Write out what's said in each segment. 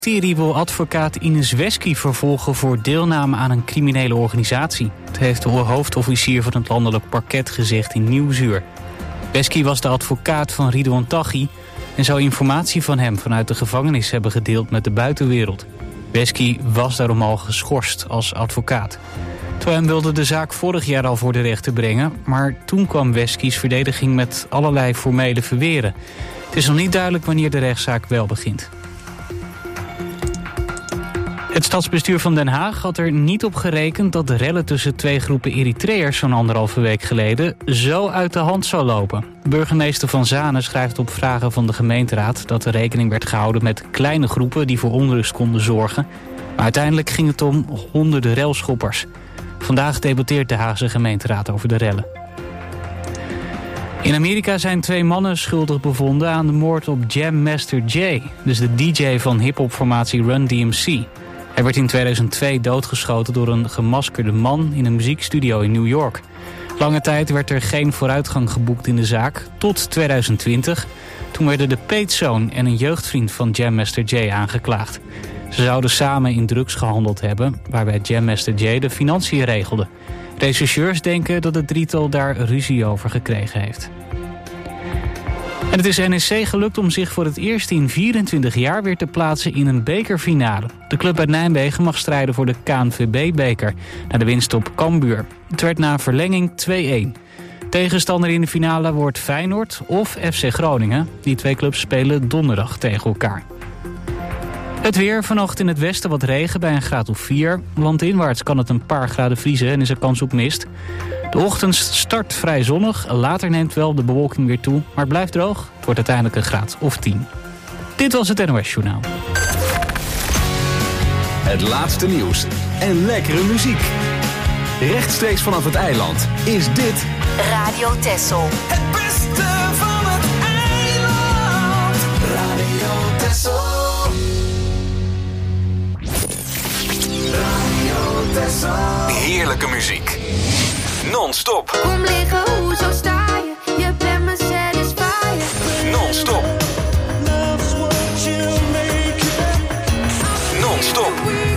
ministerie wil advocaat Ines Wesky vervolgen voor deelname aan een criminele organisatie. Dat heeft de hoofdofficier van het landelijk parket gezegd in Nieuwsuur. Wesky was de advocaat van Ridouan Taghi en zou informatie van hem vanuit de gevangenis hebben gedeeld met de buitenwereld. Wesky was daarom al geschorst als advocaat. Hem wilde de zaak vorig jaar al voor de rechter brengen, maar toen kwam Wesky's verdediging met allerlei formele verweren. Het is nog niet duidelijk wanneer de rechtszaak wel begint. Het stadsbestuur van Den Haag had er niet op gerekend dat de rellen tussen twee groepen Eritreërs zo'n 1,5 week geleden zo uit de hand zou lopen. Burgemeester Van Zanen schrijft op vragen van de gemeenteraad dat er rekening werd gehouden met kleine groepen die voor onrust konden zorgen. Maar uiteindelijk ging het om honderden relschoppers. Vandaag debatteert de Haagse gemeenteraad over de rellen. In Amerika zijn 2 mannen schuldig bevonden aan de moord op Jam Master Jay, dus de DJ van hiphopformatie Run DMC. Hij werd in 2002 doodgeschoten door een gemaskerde man in een muziekstudio in New York. Lange tijd werd er geen vooruitgang geboekt in de zaak, tot 2020. Toen werden de peetzoon en een jeugdvriend van Jam Master Jay aangeklaagd. Ze zouden samen in drugs gehandeld hebben, waarbij Jam Master Jay de financiën regelde. Rechercheurs denken dat het drietal daar ruzie over gekregen heeft. En het is NEC gelukt om zich voor het eerst in 24 jaar weer te plaatsen in een bekerfinale. De club uit Nijmegen mag strijden voor de KNVB-beker na de winst op Cambuur. Het werd na verlenging 2-1. Tegenstander in de finale wordt Feyenoord of FC Groningen. Die 2 clubs spelen donderdag tegen elkaar. Het weer, vanochtend in het westen wat regen bij een graad of 4. Landinwaarts kan het een paar graden vriezen en is er kans op mist. De ochtend start vrij zonnig, later neemt wel de bewolking weer toe, maar het blijft droog. Het wordt uiteindelijk een graad of 10. Dit was het NOS Journaal. Het laatste nieuws en lekkere muziek. Rechtstreeks vanaf het eiland is dit Radio Texel. Het beste van het eiland. Radio Texel. Radio Texel. heerlijke muziek. Non-stop. Kom liggen, hoezo sta je? Je bent me satisfier. Non-stop. Non-stop.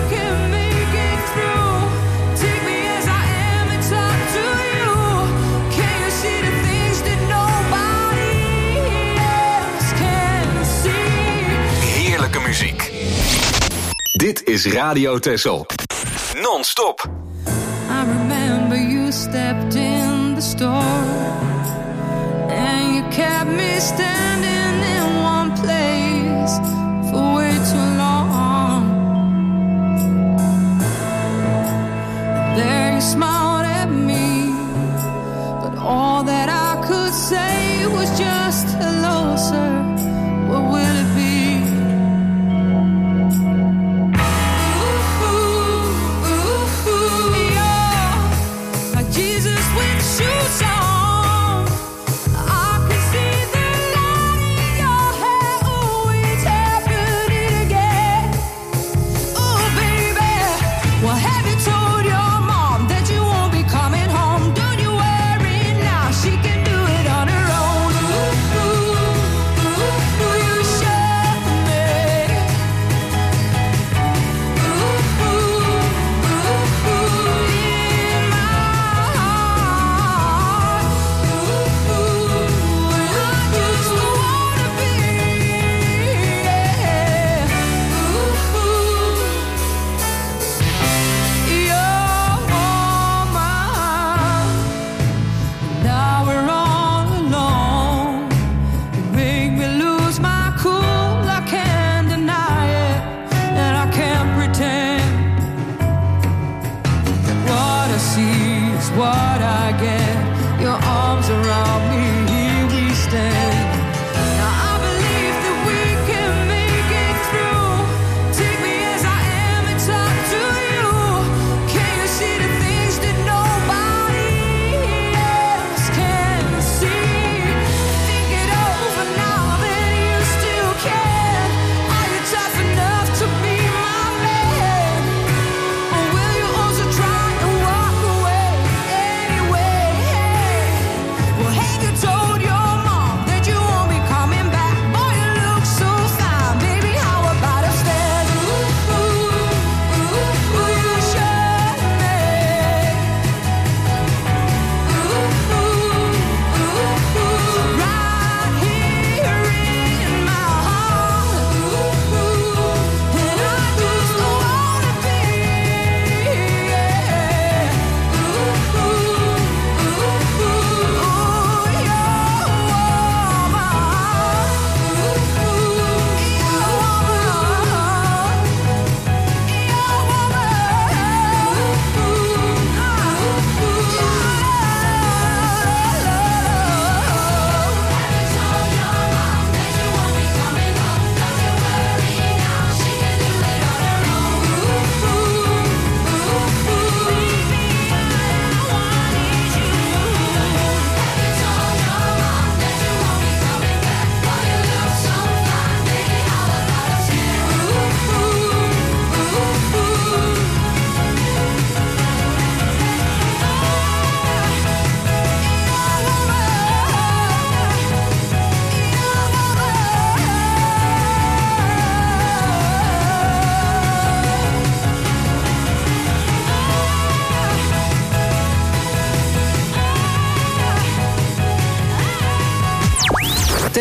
Heerlijke muziek. Dit is Radio Texel. Non-stop. I remember you stepped in the store and you kept me standing in one place for way too long. There you smiled at me, but all that I could say was just hello, sir. What will it be? Shoes on, I can see the light in your hair. Ooh, it's heaven.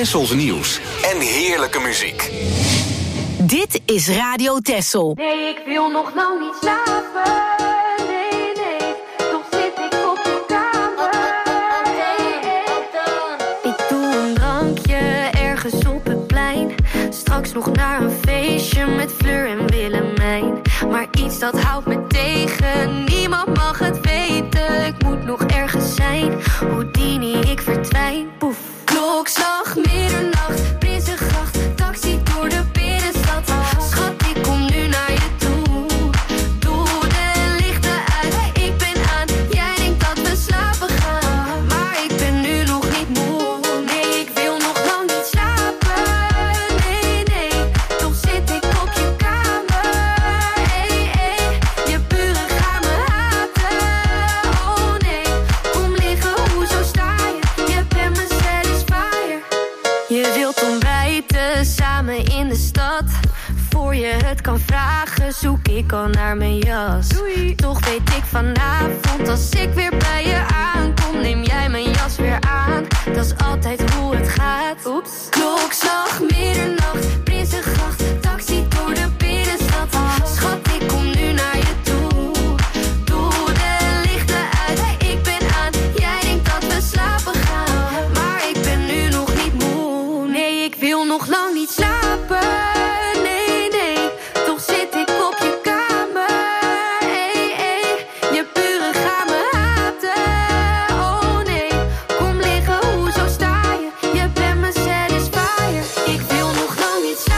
Tessels nieuws en heerlijke muziek. Dit is Radio Tessel. Nee, ik wil nog lang niet slapen. Nee, nee, toch zit ik op je kamer. Ik doe een drankje ergens op het plein. Straks nog naar een feestje met Fleur en Willemijn. Maar iets dat houdt me tegen, niemand mag het weten. Ik moet nog ergens zijn, Houdini, ik verdwijn. Poef, klokslag, middernacht, Prinsengracht, taxi door de binnenstad. Schat, ik kom nu naar je toe. Doe de lichten uit, ik ben aan. Jij denkt dat we slapen gaan, maar ik ben nu nog niet moe. Nee, ik wil nog lang niet slapen. Nee, nee, toch zit ik op je kamer. Hey, hey, je buren gaan me haten. Oh nee, kom liggen, hoezo sta je? Je bent mijn satisfier. Je wilt ontbijten samen in de stad. Voor je het kan vragen, zoek ik al naar mijn jas. Doei. Toch weet ik vanavond, als ik weer bij je aankom, neem jij mijn jas weer aan. Dat is altijd hoe het gaat. Oeps. Klokslag, middernacht, Prinsengracht, taxi door de binnenstad. Schat, ik kom nu naar je toe. Doe de lichten uit, ik ben aan. Jij denkt dat we slapen gaan, maar ik ben nu nog niet moe. Nee, ik wil nog lang niet slapen. Nee, nee, toch zit ik op je kamer. Hey, hey, je buren gaan me haten. Oh nee, kom liggen, hoezo sta je? Je bent mijn satisfier. Ik wil nog lang niet slapen.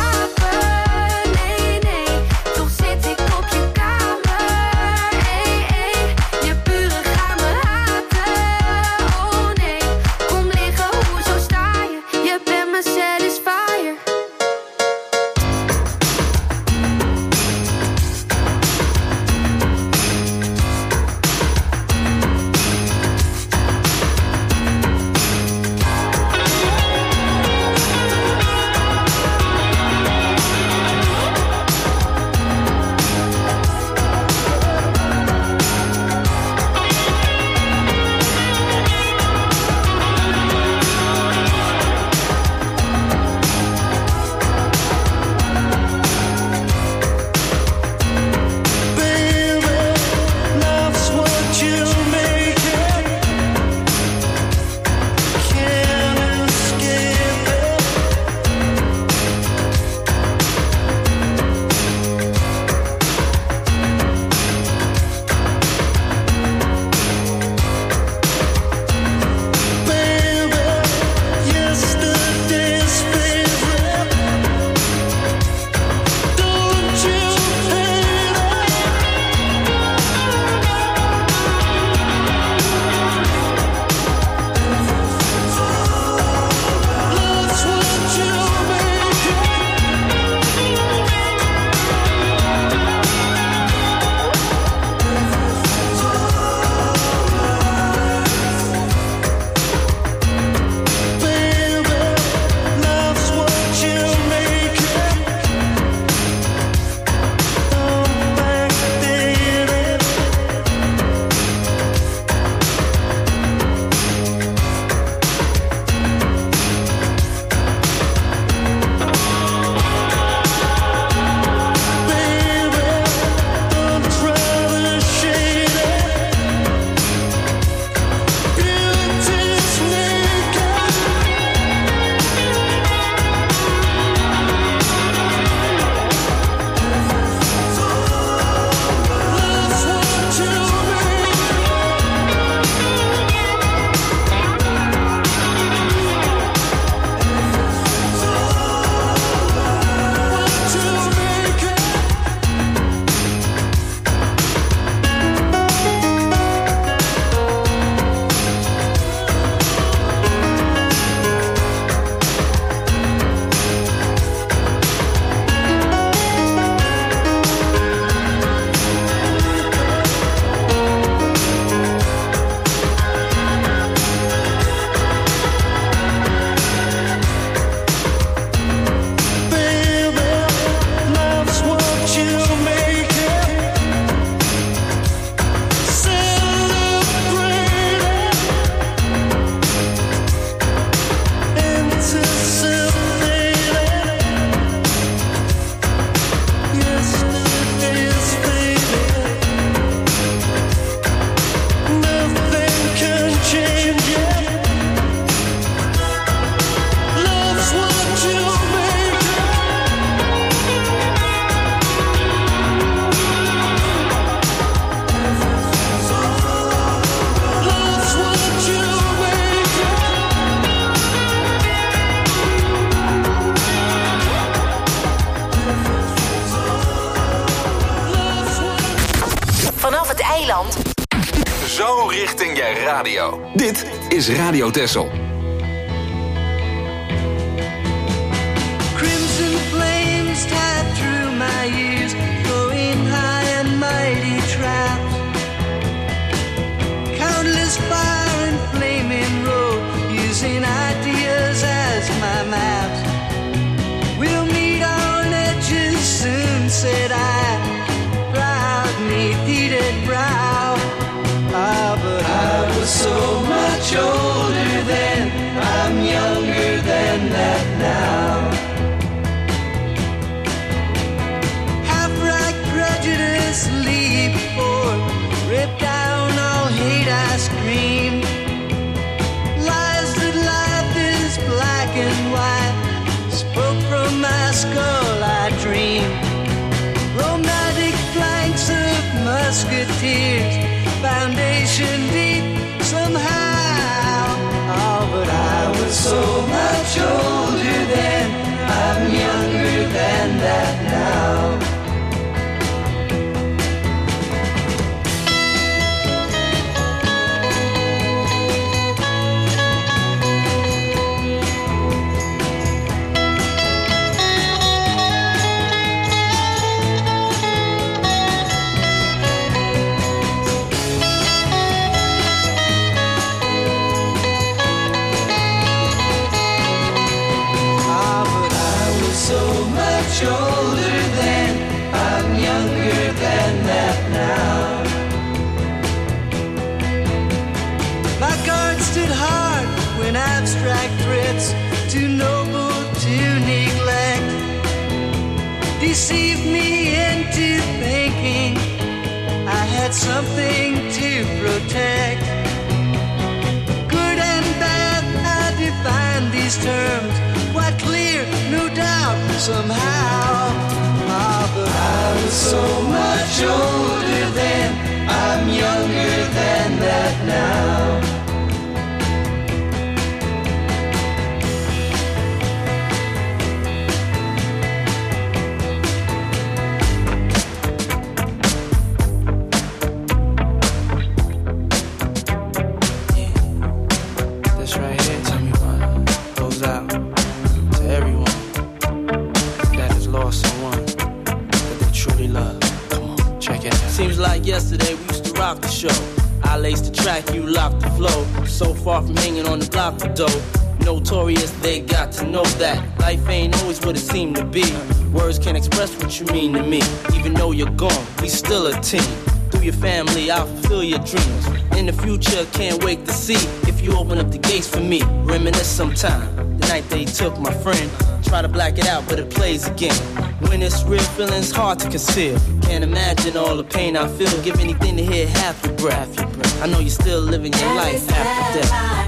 eiland. Zo richting je radio. Dit is Radio Texel. Crimson flames tied through my ears, flowing high and mighty traps. Countless fire and flaming road, using ideas as my maps. We'll meet on edges soon, said I, proudly heated brow. Ah, but I was so much older then, I'm younger than that now. Half-right prejudice, leap forth, rip down all hate I scream. Lies that life is black and white, spoke from my skull I dream. Romantic flanks of musketeers, foundation deep somehow. Oh, but I was so much older then, I'm younger than that now. Older than, I'm younger than that now. My guard stood hard when abstract threats, too noble to neglect, deceived me into thinking I had something to protect. Good and bad, I define these terms, quite clear, no doubt, somehow. Ah, but I was so much older then, I'm younger than that now. Yesterday we used to rock the show. I laced the track, you locked the flow. So far from hanging on the block for dough. Notorious, they got to know that life ain't always what it seemed to be. Words can't express what you mean to me. Even though you're gone, we still a team. Through your family, I'll fulfill your dreams. In the future, can't wait to see if you open up the gates for me. Reminisce sometime, the night they took my friend. Try to black it out, but it plays again. When it's real, feeling's hard to conceal. Can't imagine all the pain I feel. Give anything to hear half your breath. I know you're still living your life after death.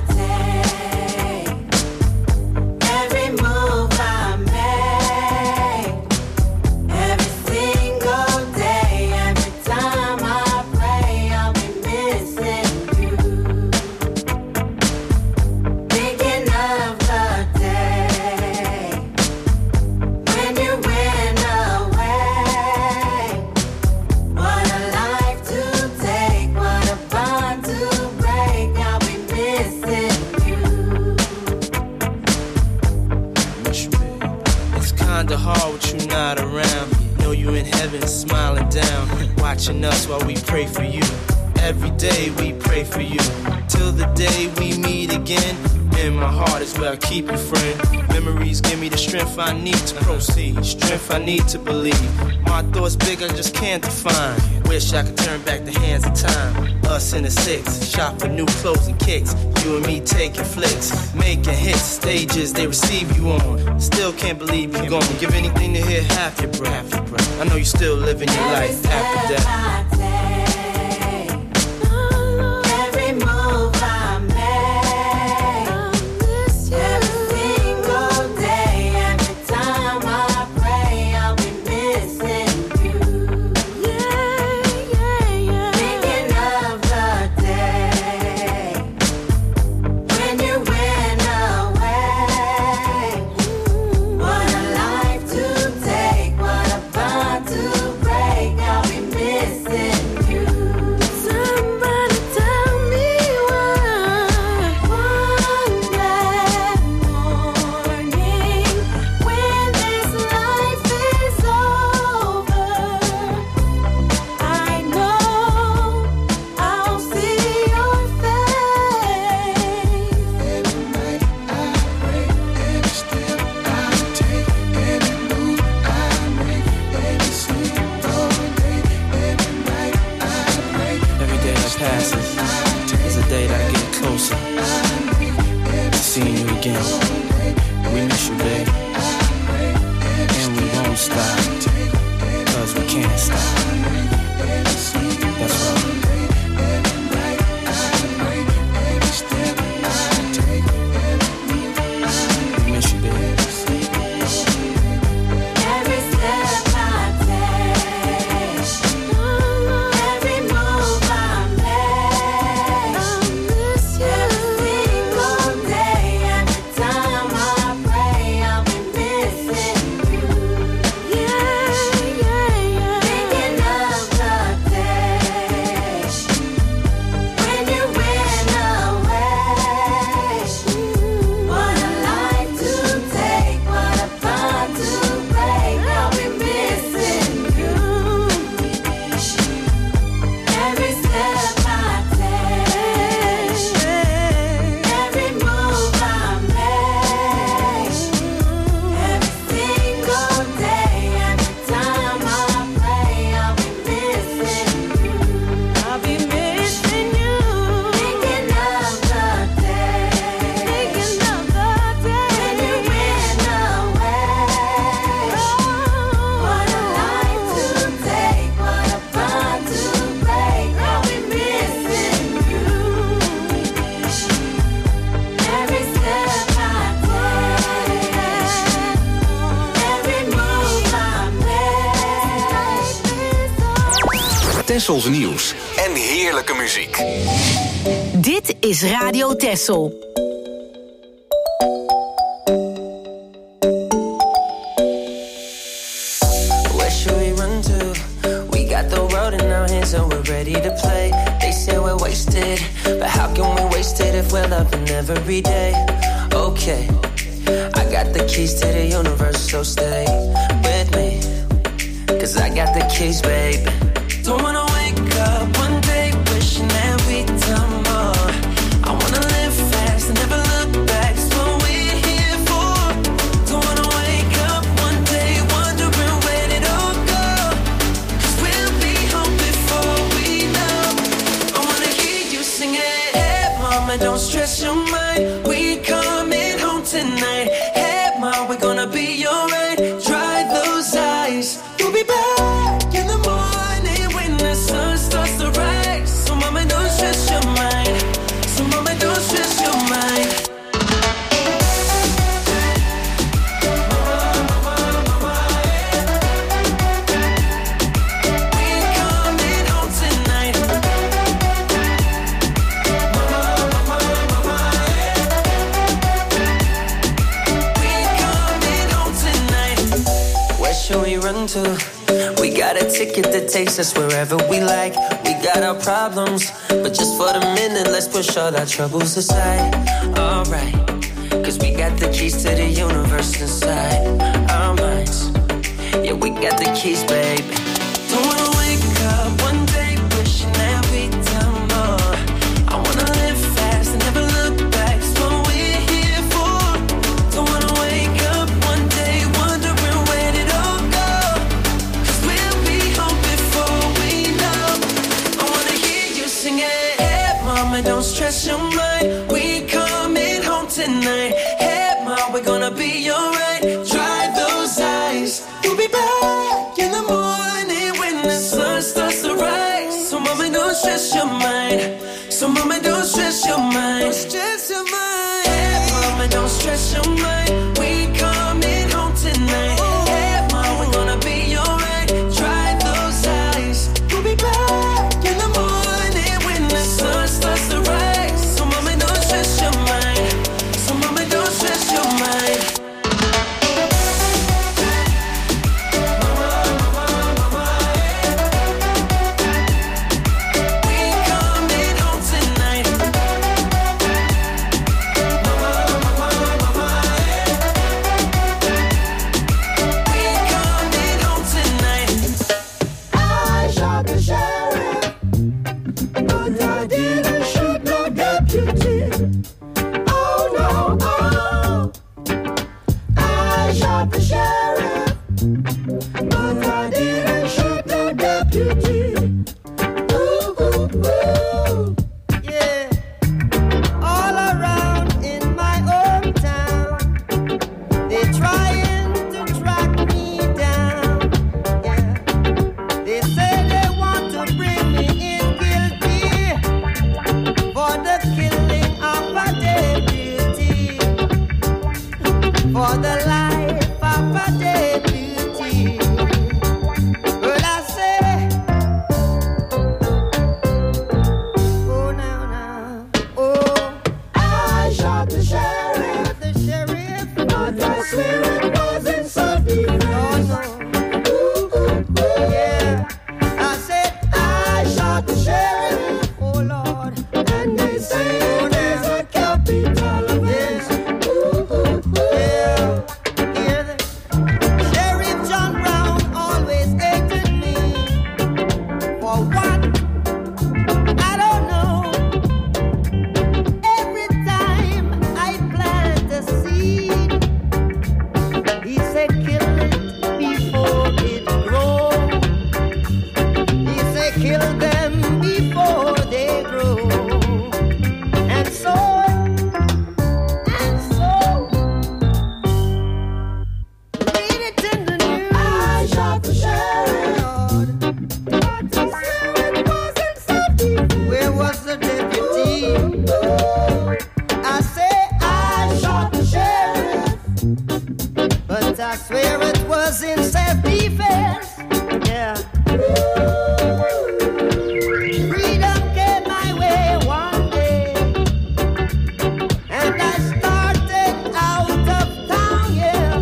Watching us while we pray for you. Every day we pray for you. Till the day we meet again. In my heart is where I keep you, friend. Memories give me the strength I need to proceed. Strength I need to believe. My thoughts big, I just can't define. Wish I could turn back the hands of time. Us in the six, shop for new clothes and kicks. You and me taking flicks, making hits. Stages they receive you on. Still can't believe you're gone. Give anything to hear half your breath. I know you're still living your life after death. What a bond to break, I'll be missing. can't stop. That's right. Miss you, baby. Every step I take, every move I make, I miss you. Every single day, every time I pray, I'll be missing you. Yeah, yeah, yeah. Thinking of the day when you went away. What a life to take, what a bond to break. I'll be missing you. Every step I take, every move I make, every single day, every time I pray, I'll be missing you. I'll be missing you. Thinking of the day, thinking of the day when you went away. What a life to take, what a bond to break. I'll be missing you. Every step I take, every move I make. Tessels nieuws en heerlijke muziek. Dit is Radio Tessel. Where should we run to? We got the world in our hands and we're ready to play. They say we're wasted, but how can we waste it if we're loving every day? Okay, I got the keys to the universe, so stay with me. 'Cause I got the keys, babe. Don't wanna wake up one day wishing that we'd done more. I wanna live fast and never look back. It's what we're here for. Don't wanna wake up one day wondering where did it all go. 'Cause we'll be home before we know. I wanna hear you sing it. Hey mama, don't stress your mind. We coming home tonight. Hey mama, we're gonna be alright. Dry those eyes. We'll be back in the morning when the sun starts to rise. So mama, don't stress your mind. So mama, don't stress your mind. We coming home tonight. We coming home tonight. Where should we run to? We got a ticket that takes us wherever we like. We got our problems, but just for the minute, let's push all our troubles aside. Alright, 'cause we got the keys to the universe inside our minds. Yeah, we got the keys, babe. Don't wanna wake up one day wishing that we'd done more. I wanna live fast and never look back. It's what we're here for. Don't wanna wake up one day wondering where did it all go. 'Cause we'll be home before we know. I wanna hear you sing it. Hey mama, don't stress your mind. We coming home tonight. Hey mama, we're gonna be alright. Dry those eyes. We'll be back in the morning when the sun starts to rise. So mama, don't stress your mind. So mama, don't stress your mind. Don't stress your mind. Hey mama, don't stress your mind. We coming home tonight. Hey mama, we're gonna be alright. Dry those eyes. We'll be back in the morning when the sun starts to rise. So mama, don't stress your mind. So mama, don't stress your mind. We coming home tonight. yeah. Freedom came my way one day, and I started out of town, yeah.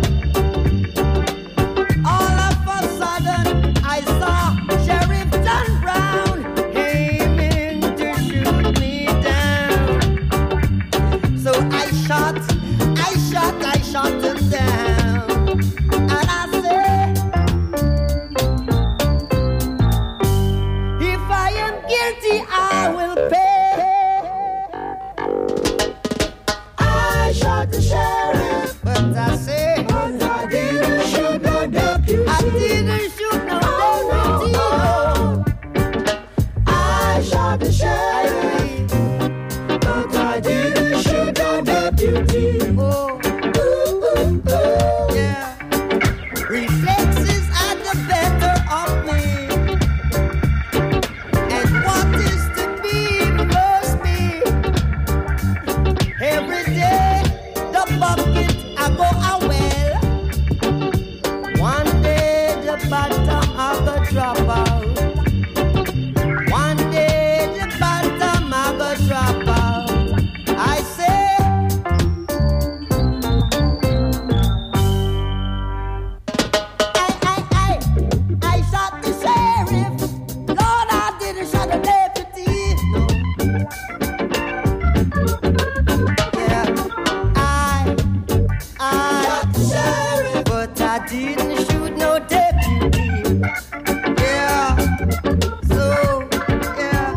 All of a sudden, I saw Sheriff John Brown aiming to shoot me down. So I shot him down. And I said, if I am guilty, I will pay. I shot the sheriff, but I said, but I didn't shoot no deputy. I didn't shoot no deputy. I shot the sheriff, but I didn't shoot no deputy. Oh. Yeah. Reflexes are the better of me, and what is to be must be. Every day the bucket I go a well. One day the bottom I go drop out. One day the bottom I go drop out. I say, I shot the sheriff. Lord, I didn't shot the deputy. No. Yeah, I shot the sheriff, but I didn't shoot no deputy. Yeah, so yeah.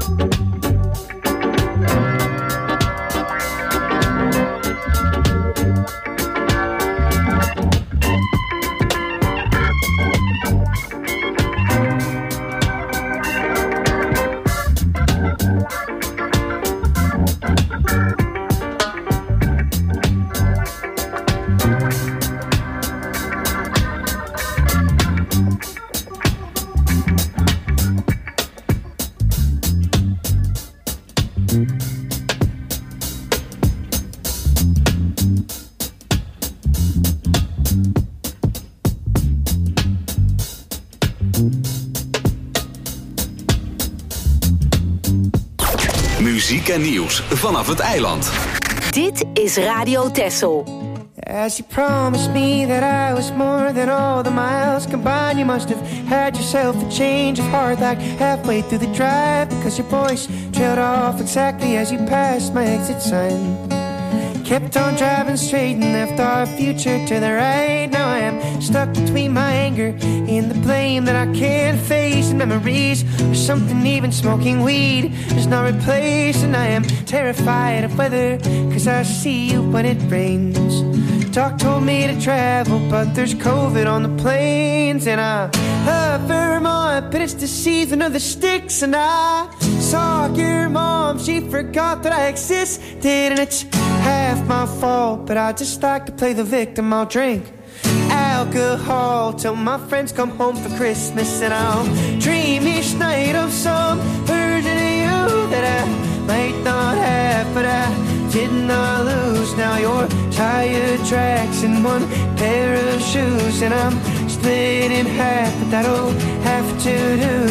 Muziek en nieuws vanaf het eiland. Dit is Radio Texel. As you promised me that I was more than all the miles combined, you must have had yourself a change of heart like halfway through the drive, because your voice trailed off exactly as you passed my exit sign. Kept on driving straight and left our future to the right. Now I am stuck between my anger and the blame that I can't face, and memories or something even smoking weed is not replaced. And I am terrified of weather, cause I see you when it rains. Doc told me to travel, but there's COVID on the planes. And I love Vermont, but it's the season of the sticks. And I saw your mom, she forgot that I existed, and it's half my fault, but I just like to play the victim. I'll drink alcohol till my friends come home for Christmas, and I'll dream each night of some version of you that I might not have, but I did not lose. Now your tire tracks in one pair of shoes, and I'm split in half, but that'll have to do.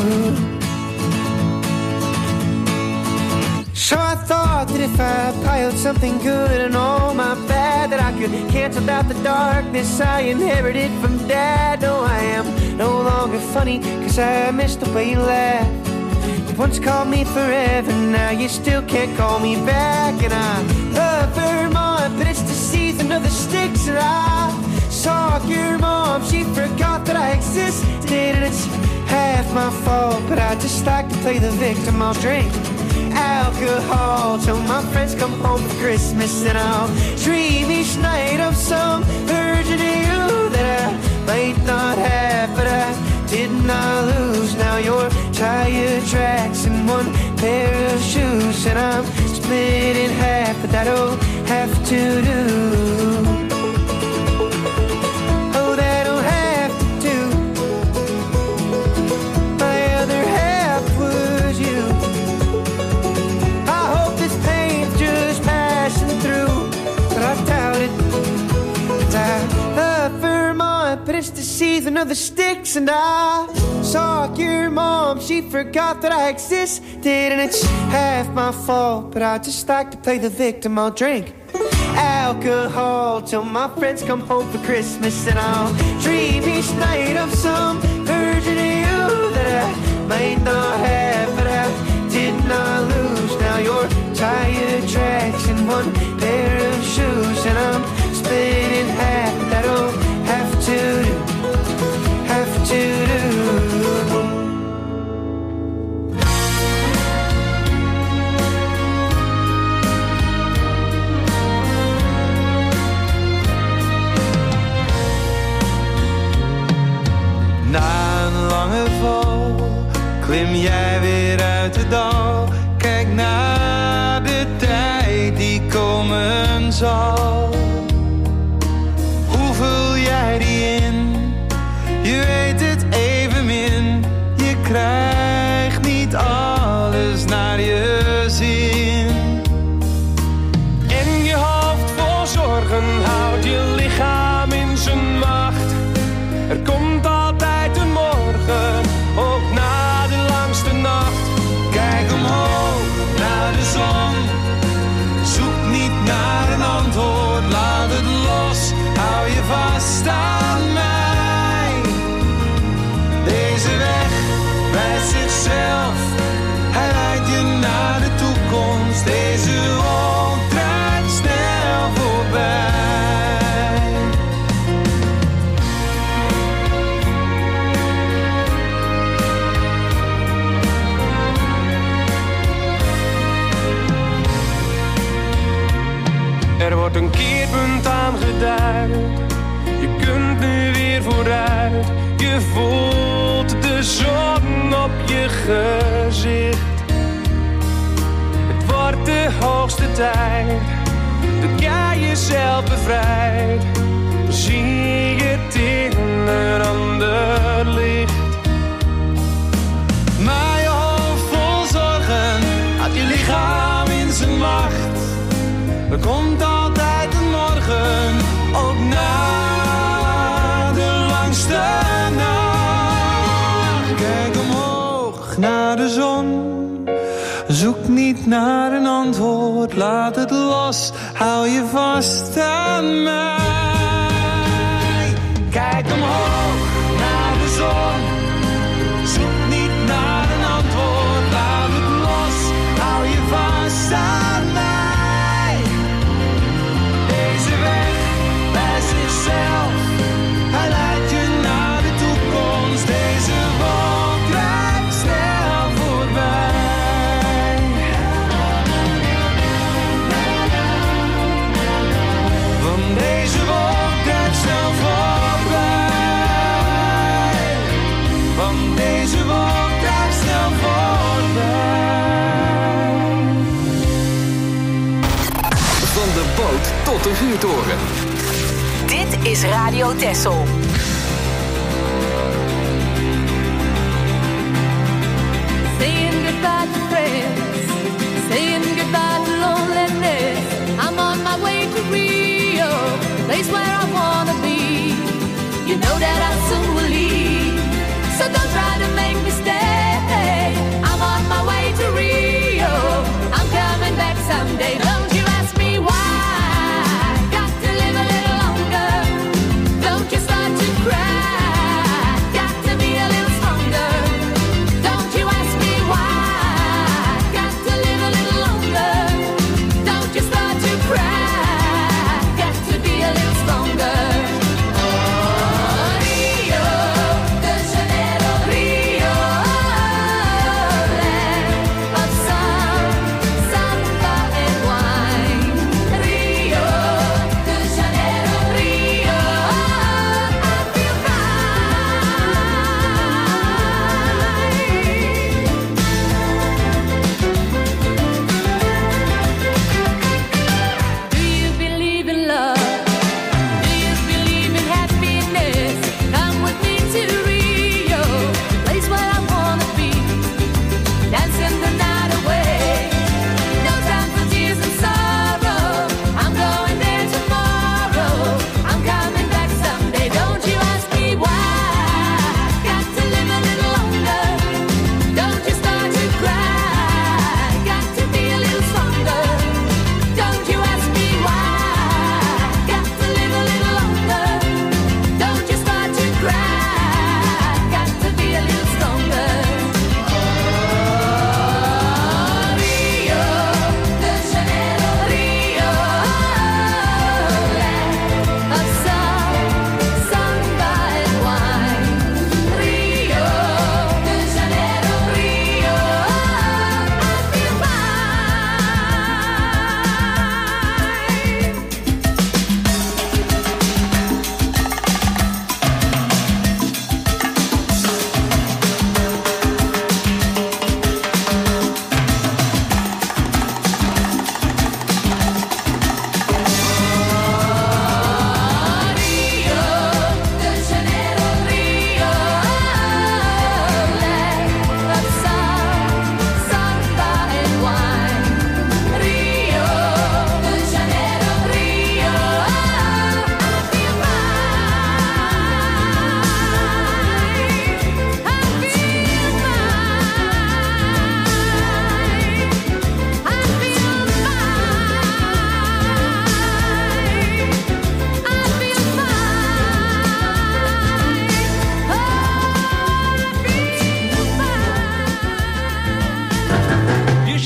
So I thought that if I piled something good and all my bad, that I could cancel out the darkness I inherited from Dad. No, I am no longer funny, cause I missed the way you laughed. You once called me forever, now you still can't call me back. And I love Vermont, but it's the season of the sticks. And I saw your mom, she forgot that I existed, and it's half my fault, but I just like to play the victim. I'll drink alcohol till my friends come home for Christmas, and I'll dream each night of some version of you that I might not have, but I did not lose. Now your tire tracks in one pair of shoes, and I'm split in half, but that'll have to do. Oh, that'll have to do. My other half was you. I hope this pain's just passing through, but I doubt it. 'Cause I love Vermont, but it's the season of the sticks. tricks. And I saw your mom, she forgot that I existed. And it's half my fault, but I just like to play the victim. I'll drink alcohol till my friends come home for Christmas. And I'll dream each night of some version of you that I might not have, but I did not lose. Now you're tire tracks and one pair of shoes, and I'm spinning half. That'll have to do, have to do. Na een lange val klim jij weer uit de dal. Kijk naar de tijd die komen zal. Hoe vul jij die in? Je weet het evenmin. Je krijgt niet alles naar je zin. En je hoofd vol zorgen houdt je lichaam in zijn macht. Er komt altijd een morgen, ook na de langste nacht. Kijk omhoog naar de zon. Zoek niet naar een antwoord, laat het los. Hou je vast aan mij. Deze weg wijst zichzelf. Hij leidt je naar de toekomst. Deze wolk draait snel voorbij. Er wordt een keerpunt aangeduid. Je kunt nu weer vooruit. Je voelt de zon op je gezicht. Het wordt de hoogste tijd dat jij jezelf bevrijdt. Zie je het in een ander licht. Maar je hoofd vol zorgen had je lichaam in zijn macht. Er komt altijd een morgen, ook na de langste nacht. Kijk omhoog naar de zon. Zoek niet naar een antwoord, laat het los. Hou je vast aan mij. Kijk omhoog naar de zon. Zoek niet naar een antwoord, laat het los. Hou je vast aan mij. Deze weg bij zichzelf, hij leidt je naar de toekomst. Deze wolk draait snel voorbij. Van deze wolk draait snel voorbij. Van deze wolk draait snel voorbij. Van de boot tot de vuurtoren. Dit is Radio Texel. Saying goodbye to friends, saying goodbye to loneliness. I'm on my way to Rio, place where I wanna be. You know that I soon will leave, so don't try to make me stay. I'm on my way to Rio, I'm coming back someday. Don't you ask me why, got to live a little longer. Don't you start to cry, got to be a little stronger. Don't you ask me why, got to live a little longer. Don't you start to cry, got to be a little stronger. Oh, Rio de Janeiro, Rio.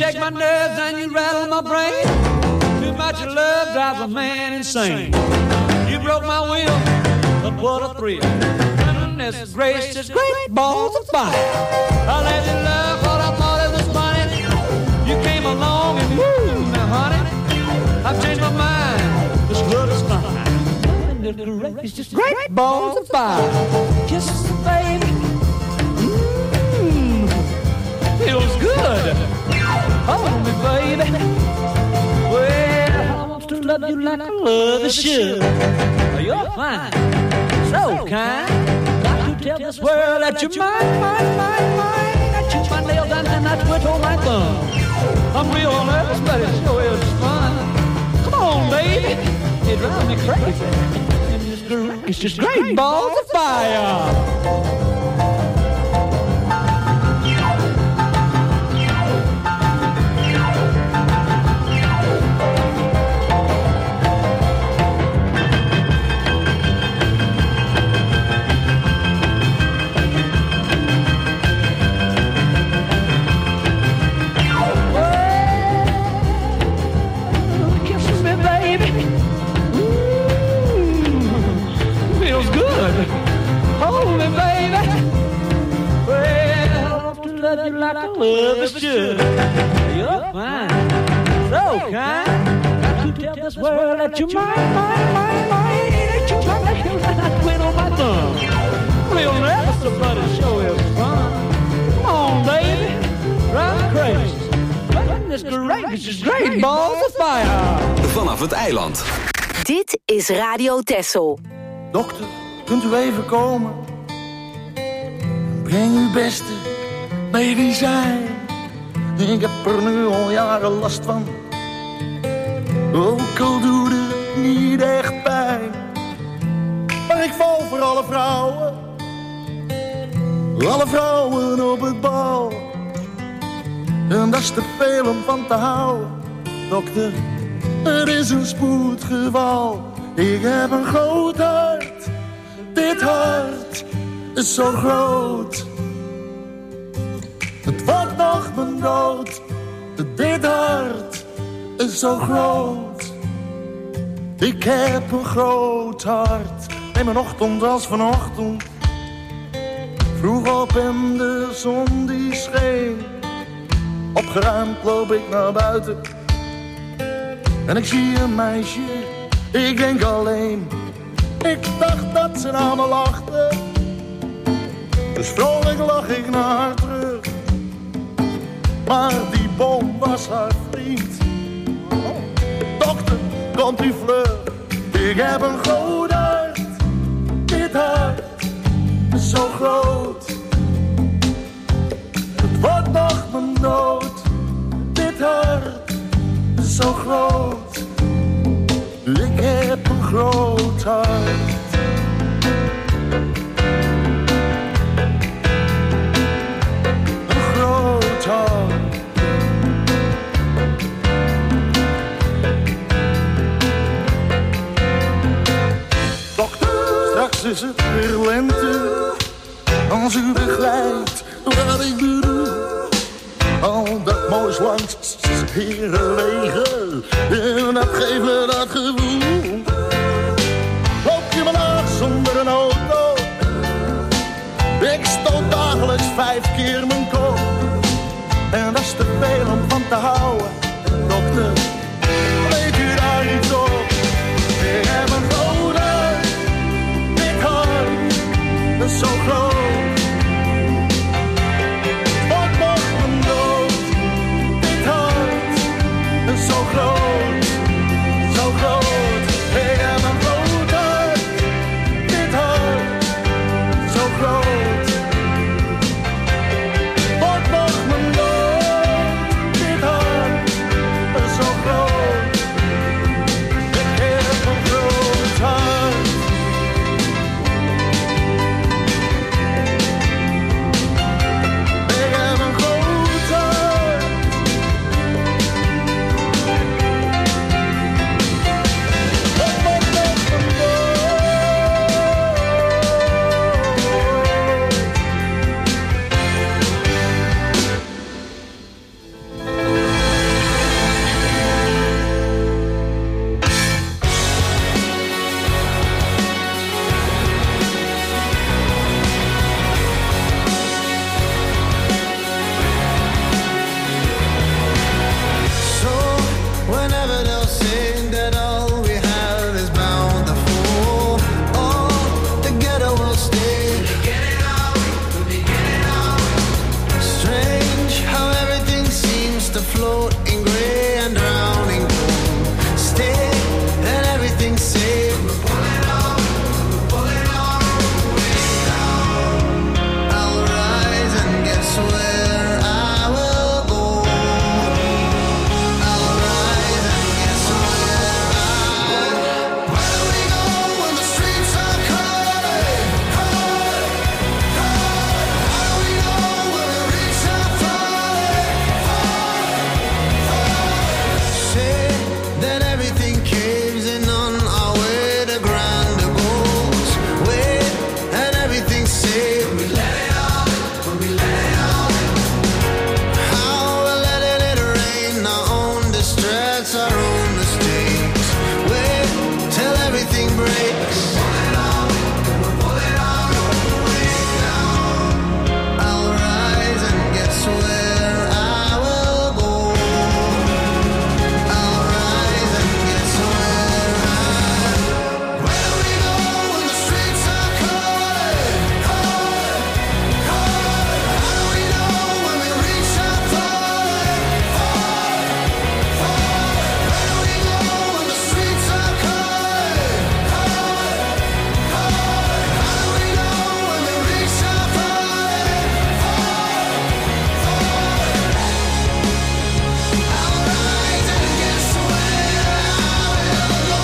shake my nerves and you rattle my brain. Too much love drives a man insane. You broke my will, but what a thrill. Goodness gracious, great balls of fire. I let you love what I thought it was funny. You came along and woo, now honey, I've changed my mind. This love is fine. It's just great balls of fire. Kisses, baby. Feels good. Hold me, baby. Well, I want to love you like I love the should. You're fine, so kind. Got to tell this world that you're mine. I chew my nails down and I twiddle my thumb. I'm real nervous, but it sure is fun. Come on, baby. You drive me crazy. It's just great balls of fire. Love you like I love is should. You're fine, so kind. Got to tell this world that you're mine. That you're mine, that I quit on my thumb. Real nervous about it, show is fun. Come on, baby, drive me crazy. Goodness gracious, great balls of fire. Vanaf het eiland. Dit is Radio Texel. Dokter, kunt u even komen? Breng uw beste medicijn. Ik heb er nu al jaren last van. Ook al doet het niet echt pijn. Maar ik val voor alle vrouwen. Alle vrouwen op het bal. En dat is te veel om van te houden. Dokter, het is een spoedgeval. Ik heb een groot hart. Dit hart is zo groot. Het wordt nog mijn dood. Dit hart is zo groot. Ik heb een groot hart. Neem een ochtend als vanochtend. Vroeg op en de zon die scheen. Opgeruimd loop ik naar buiten. En ik zie een meisje. Ik denk alleen. Ik dacht dat ze naar me lachte. Dus vrolijk lach ik naar haar terug. Maar die boom was haar vriend. Dokter, komt u vlug. Ik heb een groot hart. Dit hart is zo groot. Het wordt nog mijn dood. Dit hart is zo groot. Ik heb een groot hart. Een groot hart. Straks is het weer lente. Als u begrijpt wat ik bedoel. Al dat moois langs herenwegen. En dat geeft me dat gevoel. Loop je me naar zonder een auto. Ik stoot dagelijks 5 keer mijn kop. En dat is te veel om van te houden. Dokter, weet u daar iets op? Ik heb een groot hart. Dit hart is zo groot. Wat mag mijn dood? Dit hart is zo groot. Zo groot. Ik heb een groot hart. Dit hart zo groot. Wat mag mijn dood? Dit hart afloat in grey and drowning cold. Stay and everything's safe. We're pulling on our way down. I'll rise and guess where I will go. I'll rise and guess where where do we go when the streets are calling? How do we know when we reach our say that everything caves in on our way to grander goals. Wait, and everything's safe. When we let it out, when we let it out. How we're letting it rain, our own distress, our own mistakes. Wait till everything breaks. We're pulling out the way down. I'll rise and guess where I will go. I'll rise and guess where where do we go when the streets are calling? How do we know when we reach our falling? Where do we go when the streets are calling? How do we know when we reach our falling? I'll rise and guess where I will go.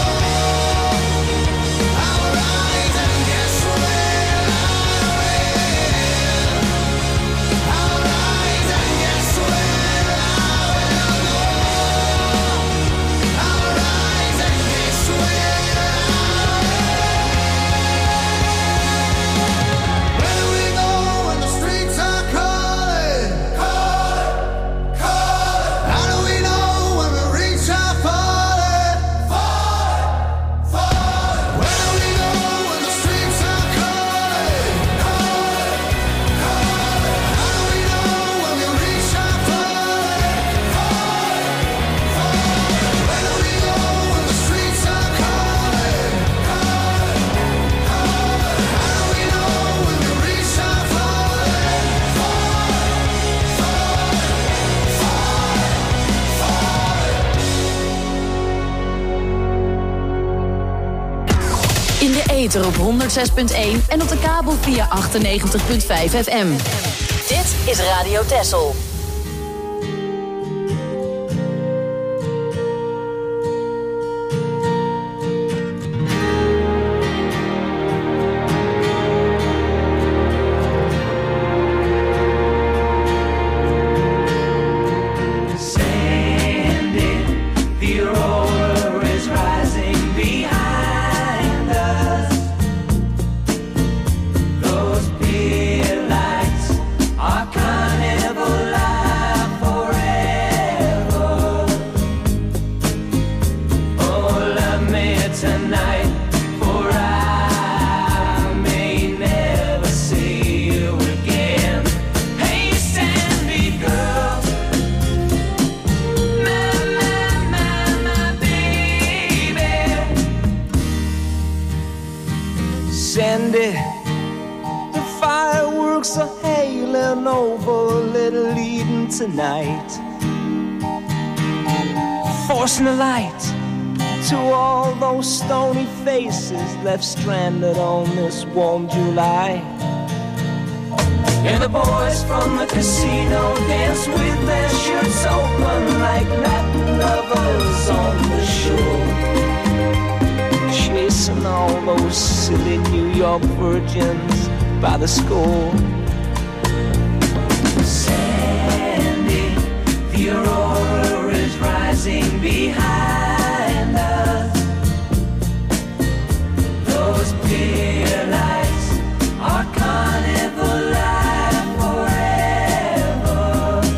I'll rise and guess where I will. I'll rise and guess where I will go. I'll rise and guess where where do we go when the streets are calling? How do we know when we reach our falling? Where do we go when the streets are calling? How do we know when we reach our falling? Where do we go when the streets are calling? How do we know when we reach our In de ether op 106.1 en op de kabel via 98.5 FM. Dit is Radio Texel. Sandy, the aurora is rising behind us. Those pier lights are carnival life forever. Oh, love me tonight, for I may never see you again. Hey, Sandy girl, my baby. Sandy, the fireworks are hailing over Little Eden tonight, forcing the light to all those stony faces left stranded on this warm July. And the boys from the casino dance with their shirts open like Latin lovers on the shore, Chasing all those silly New York virgins by the score. Sandy, the aurora is rising behind us. Those pier lights are carnival life forever.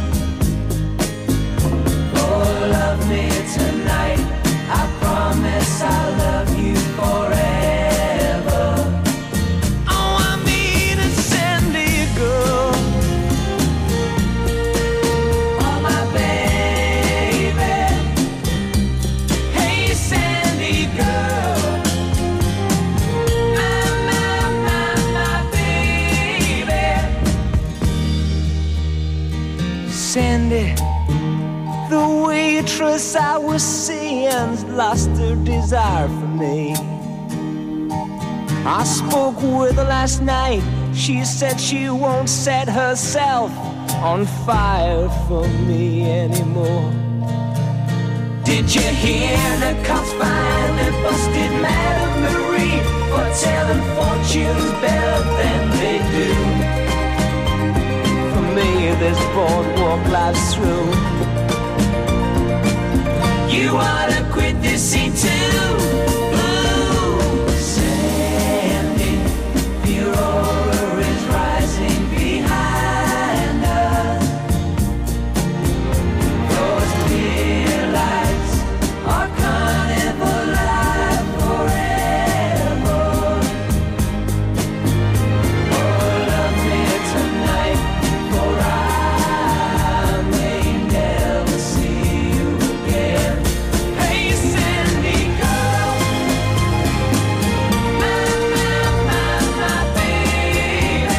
Oh, love me tonight, I promise I'll love you forever. Oh, I mean it, Sandy girl. Oh, my baby. Hey, Sandy girl. My baby. Sandy, The waitress I was seeing's lost her desire for me. I spoke with her last night. She said she won't set herself on fire for me anymore. Did you hear the cops finally busted Madame Marie for telling fortunes better than they do? For me, this boardwalk life's through. You ought to quit this scene too. Ooh, Sandy, the aurora is rising behind us. Those clear lights are carnival life forever. Oh, love me tonight, for I may never see you again. Hey, Sandy girl, my baby.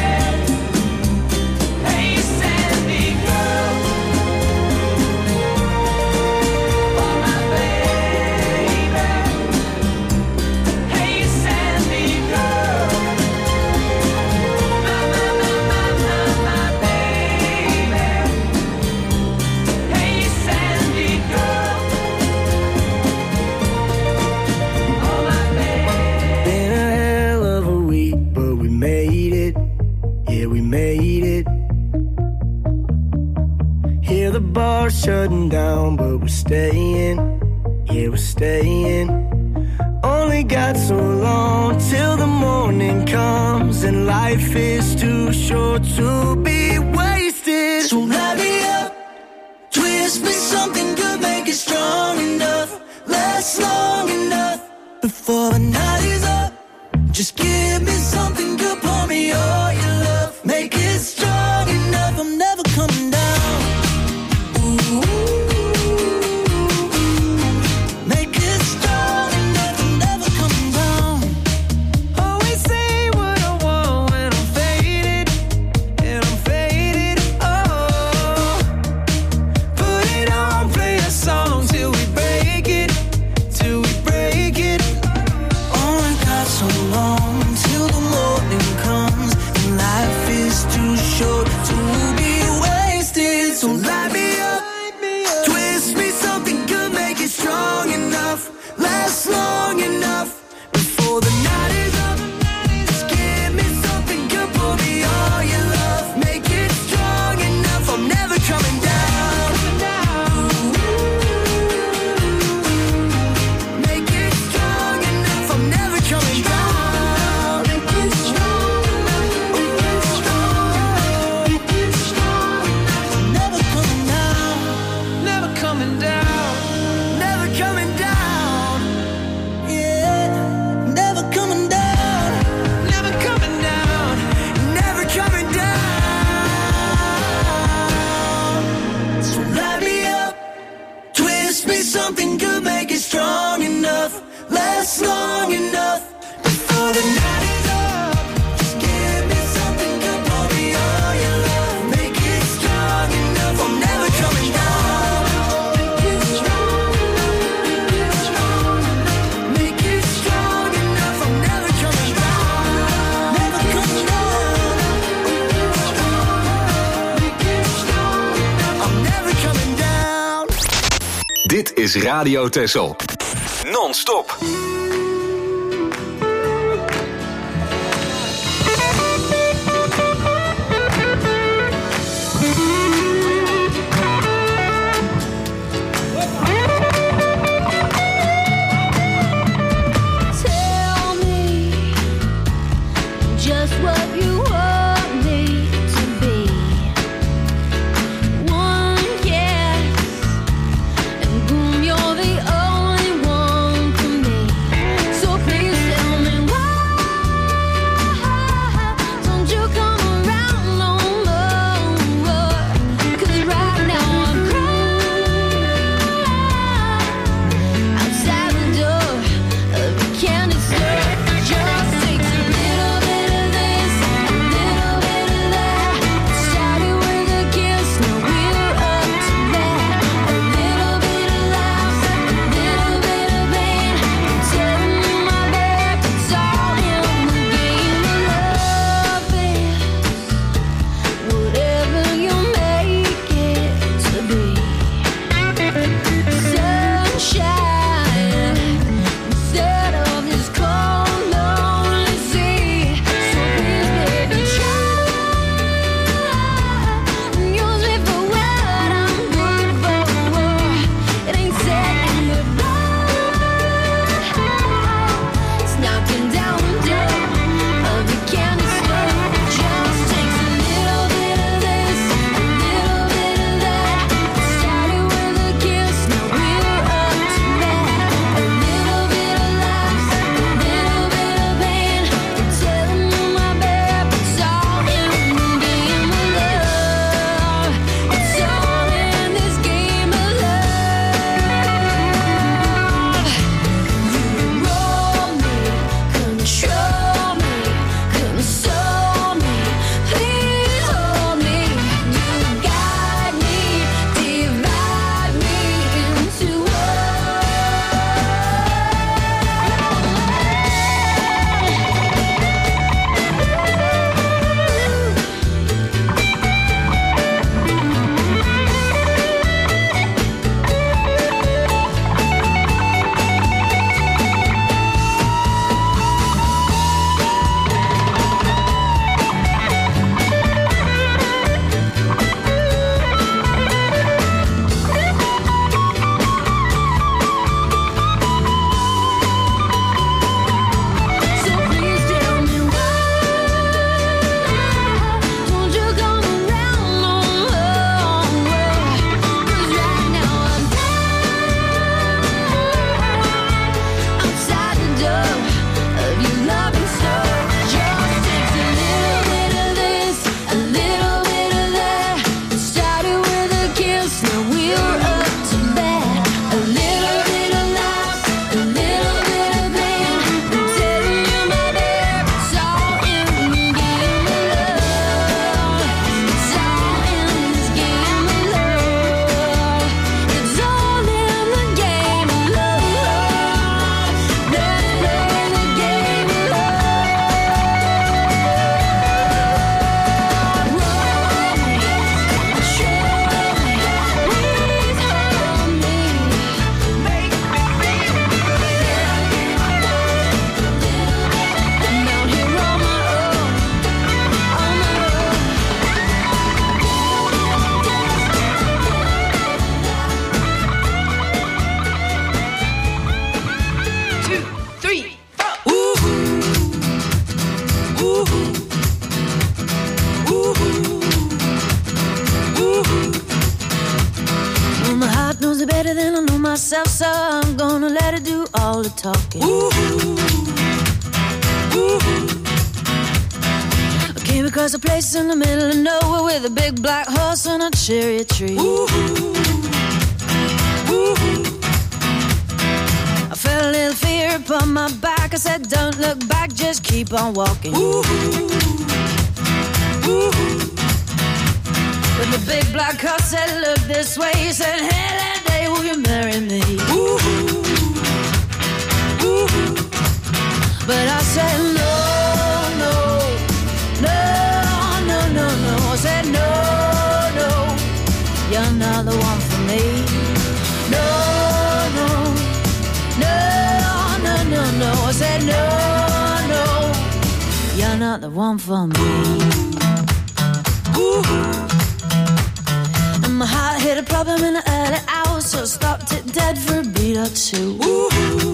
Hey, Sandy girl, oh my baby. Hey, Sandy girl, my baby. Hey, Sandy girl. Been a hell of a week, but we made it. Yeah, we made it. Hear the bar shutting down, but we're staying. Yeah, we're staying. Only got so long till the morning comes, and life is too short to be wasted. So light me up, twist me something good, make it strong enough, last long enough before the night is up. Just give me something good, pour me all your love, make it strong enough. I'm never coming down. Ooh, make it strong enough. I'm never coming down. Always say what I want when I'm faded, and I'm faded. Oh, put it on, play a song till we break it, till we break it. Only got so long till the morning comes, and life is too short to be wasted. So light me up, twist me something good, make it strong enough, last long enough before the night is up. Just give me something good, pour me all your love, make it strong enough. I'm never coming down. Make it strong enough. I'm never coming down. Make it strong enough. Make it strong. Make it strong enough. I'm never coming down. Never coming down. Never coming down. Yeah. Never coming down. Never coming down. Never coming down. So light me up, twist me something good, make it strong enough, last long enough before the night is up. Just give me something good, pour me all your love, make it strong enough. I'm never coming down. Make it strong enough. Make it strong enough. I'm never coming down. Never coming down. Make it strong enough. I'm never coming down. Dit is Radio Texel. Non-stop. Tell me just what you want me to be. One guess, and boom, you're the only one for me. better than I know myself, so I'm gonna let her do all the talking. Ooh. I came across a place in the middle of nowhere with a big black horse and a cherry tree. Ooh. I felt a little fear upon my back. I said, don't look back, just keep on walking. Ooh. When the big black horse said, look this way, he said, hey, that day will you marry me? Ooh. Ooh. But I said, no, no, no, no, no, no. I said, no, no, you're not the one for me. No, no, no, no, no, no. I said, no, no, you're not the one for me. Ooh. My heart hit a problem in the early hours, so I stopped it dead for a beat or two. Ooh.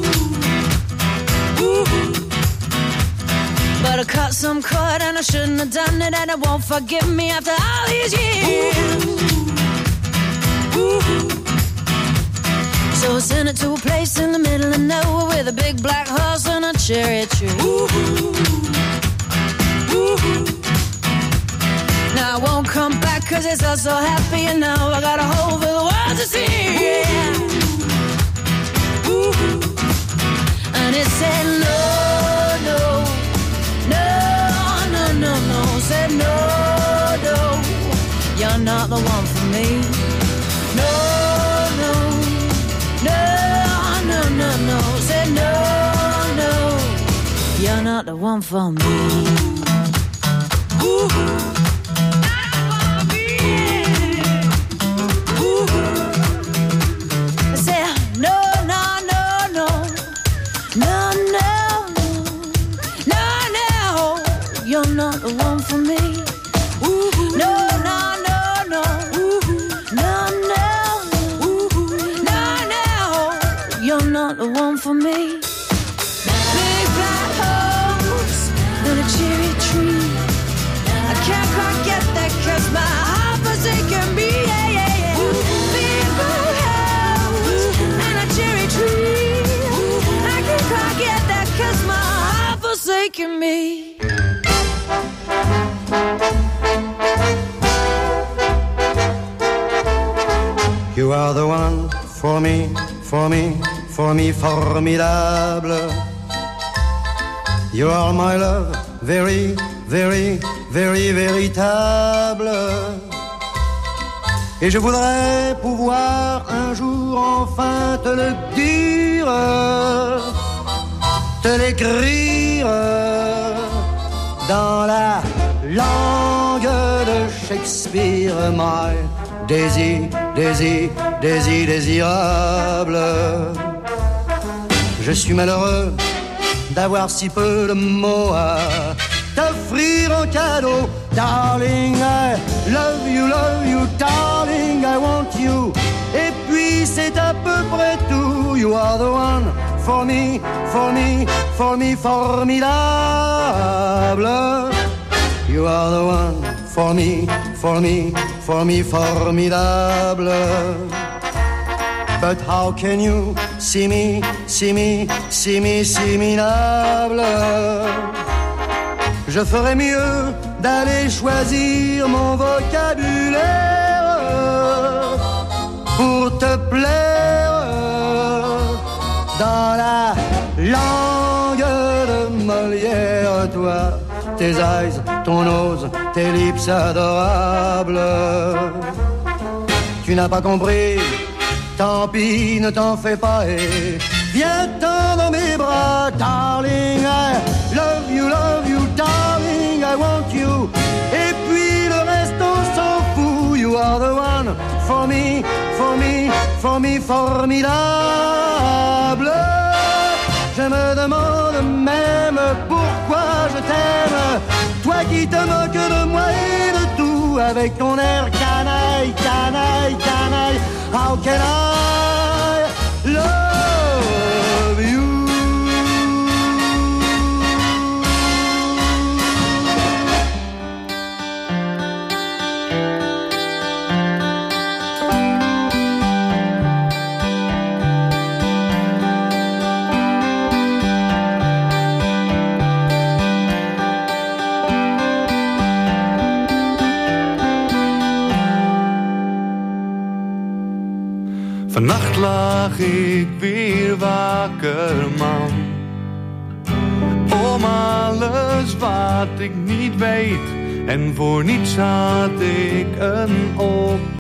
Ooh. But I cut some cord and I shouldn't have done it, and it won't forgive me after all these years. Ooh. So I sent it to a place in the middle of nowhere with a big black horse and a cherry tree. Ooh. Ooh. Now I won't come back 'cause it's all so happy, and now I got a hole for the world to see. Yeah. Ooh. And it said no, no, no, no, no, no. It said no, no, you're not the one for me. No, no, no, no, no, no. It said no, no, you're not the one for me. Ooh. Not the one for me. Ooh. No, no, no, no. Ooh. No, no. Ooh. No, no. You're not the one for me. Big black horse and a cherry tree. I can't quite get that 'cause my heart forsaken me. Yeah, yeah, yeah. Big black horse and a cherry tree. I can't quite get that 'cause my heart forsaken me. You are the one for me, for me, for me, formidable. You are my love, very, very, very, véritable. Et je voudrais pouvoir un jour enfin te le dire, te l'écrire dans la langue de Shakespeare, my Daisy, Daisy, Daisy, désirable. Je suis malheureux d'avoir si peu de mots à t'offrir en cadeau. Darling, I love you, darling, I want you. Et puis c'est à peu près tout. You are the one for me, for me, for me, formidable. You are the one for me, for me, for me, formidable. But how can you see me, see me, see me, similable? Je ferais mieux d'aller choisir mon vocabulaire pour te plaire dans la langue de Molière, toi. Tes eyes, ton nose, tes lips adorables. Tu n'as pas compris, tant pis, ne t'en fais pas et viens-t'en dans mes bras. Darling, I love you, darling, I want you. Et puis le reste on s'en fout. You are the one for me, for me, for me, formidable. Je me demande même pourquoi je t'aime, toi qui te moques de moi et de tout, avec ton air canaille, canaille, canaille. How can I love you? Vannacht lag ik weer wakker, man. Om alles wat ik niet weet. En voor niets had ik een op.